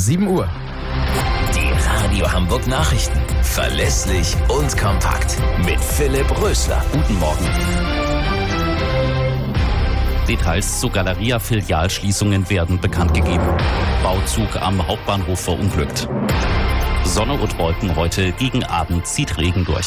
7 Uhr. Die Radio Hamburg Nachrichten. Verlässlich und kompakt. Mit Philipp Rösler. Guten Morgen. Details zu Galeria-Filialschließungen werden bekannt gegeben. Bauzug am Hauptbahnhof verunglückt. Sonne und Wolken heute, gegen Abend zieht Regen durch.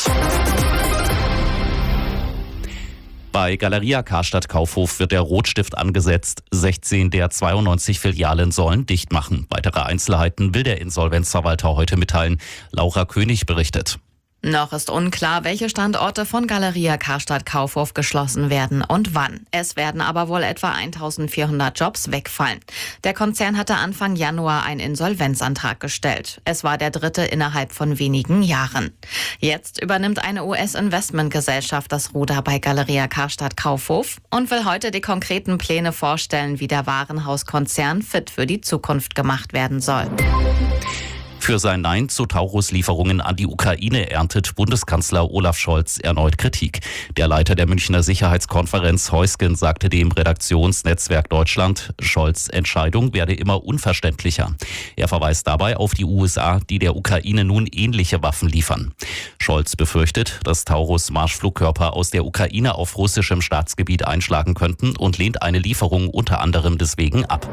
Bei Galeria Karstadt Kaufhof wird der Rotstift angesetzt. 16 der 92 Filialen sollen dicht machen. Weitere Einzelheiten will der Insolvenzverwalter heute mitteilen. Laura König berichtet. Noch ist unklar, welche Standorte von Galeria Karstadt Kaufhof geschlossen werden und wann. Es werden aber wohl etwa 1400 Jobs wegfallen. Der Konzern hatte Anfang Januar einen Insolvenzantrag gestellt. Es war der dritte innerhalb von wenigen Jahren. Jetzt übernimmt eine US-Investmentgesellschaft das Ruder bei Galeria Karstadt Kaufhof und will heute die konkreten Pläne vorstellen, wie der Warenhauskonzern fit für die Zukunft gemacht werden soll. Für sein Nein zu Taurus-Lieferungen an die Ukraine erntet Bundeskanzler Olaf Scholz erneut Kritik. Der Leiter der Münchner Sicherheitskonferenz Heusgen sagte dem Redaktionsnetzwerk Deutschland, Scholz' Entscheidung werde immer unverständlicher. Er verweist dabei auf die USA, die der Ukraine nun ähnliche Waffen liefern. Scholz befürchtet, dass Taurus-Marschflugkörper aus der Ukraine auf russischem Staatsgebiet einschlagen könnten und lehnt eine Lieferung unter anderem deswegen ab.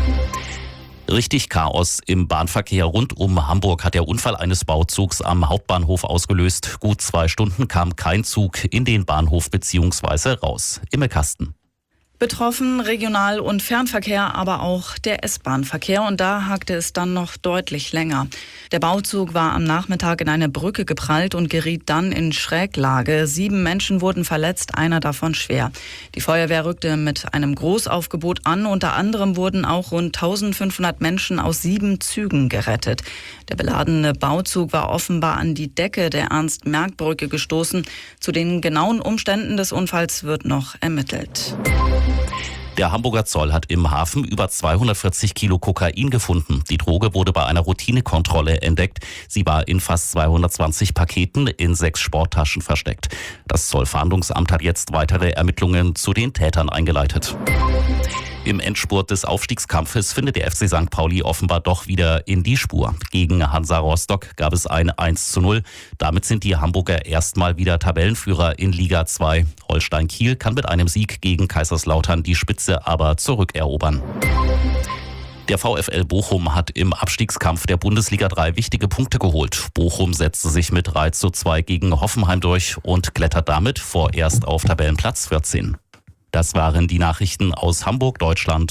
Richtig Chaos im Bahnverkehr rund um Hamburg hat der Unfall eines Bauzugs am Hauptbahnhof ausgelöst. Gut 2 Stunden kam kein Zug in den Bahnhof bzw. raus. Imme Kasten. Betroffen Regional- und Fernverkehr, aber auch der S-Bahn-Verkehr. Und da hakte es dann noch deutlich länger. Der Bauzug war am Nachmittag in eine Brücke geprallt und geriet dann in Schräglage. 7 Menschen wurden verletzt, einer davon schwer. Die Feuerwehr rückte mit einem Großaufgebot an. Unter anderem wurden auch rund 1500 Menschen aus 7 Zügen gerettet. Der beladene Bauzug war offenbar an die Decke der Ernst-Merck-Brücke gestoßen. Zu den genauen Umständen des Unfalls wird noch ermittelt. Der Hamburger Zoll hat im Hafen über 240 Kilo Kokain gefunden. Die Droge wurde bei einer Routinekontrolle entdeckt. Sie war in fast 220 Paketen in 6 Sporttaschen versteckt. Das Zollfahndungsamt hat jetzt weitere Ermittlungen zu den Tätern eingeleitet. Im Endspurt des Aufstiegskampfes findet der FC St. Pauli offenbar doch wieder in die Spur. Gegen Hansa Rostock gab es ein 1:0. Damit sind die Hamburger erstmal wieder Tabellenführer in Liga 2. Holstein Kiel kann mit einem Sieg gegen Kaiserslautern die Spitze aber zurückerobern. Der VfL Bochum hat im Abstiegskampf der Bundesliga 3 wichtige Punkte geholt. Bochum setzte sich mit 3:2 gegen Hoffenheim durch und klettert damit vorerst auf Tabellenplatz 14. Das waren die Nachrichten aus Hamburg, Deutschland